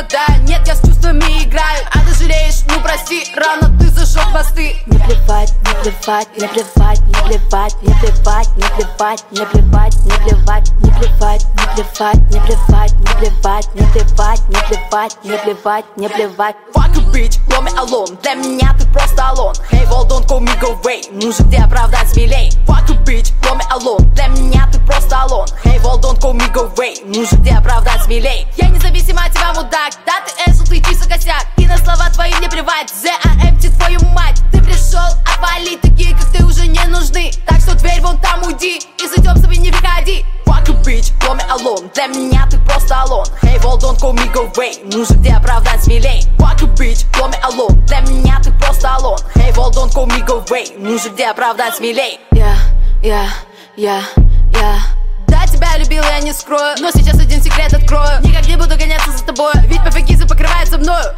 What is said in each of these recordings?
страдаю. Нет, я с чувствами играю, а ты жалеешь, ну прости, рано ты зажег мосты. Не плевать, не плевать, не плевать, не плевать, не плевать, не плевать, не плевать, не плевать, не плевать, не плевать, не плевать, не плевать, не плевать, не плевать, не плевать, не плевать. Fuck a bitch, love me alone. Для меня ты просто алон. Hey, well, don't call me go away. Мужик, где оправдать смелей. Fuck a bitch, love me alone. Для меня ты просто алон. Hey, well, don't call me go away. Мужик, где оправдать смелей. Я независимо от тебя, мудак. Да, ты эсу, ты чисто косяк. И на слова твои не плевать. ZAMT, твою мать. Ты пришел отвалить, такие как ты уже не нужны. Так что дверь вон там уйди. И с идем собой не выходи. Fuck a bitch, love me alone. Для меня ты просто алон. Hey, well, don't call me go away. Мужик, где оправдать смелей. Fuck a bitch, love me alone. Для меня ты просто алон. Hey, well, don't call me go away. Мужик, где оправдать смелей. Я Да, тебя любил, я не скрою. Но сейчас один секрет открою. Никак не буду гоняться за тобой, ведь пофигизы покрываются мною.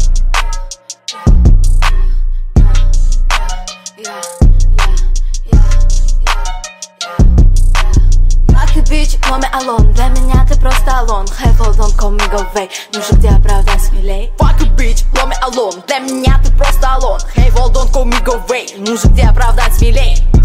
Fuck a bitch, love me alone. Для меня ты просто алон. Hey, well, don't call me go away. Мужик, где оправдай смелей. Fuck a bitch, love me alone. Для меня ты просто алон. Hey, well, don't call me go away. Мужик, где оправдать смелей.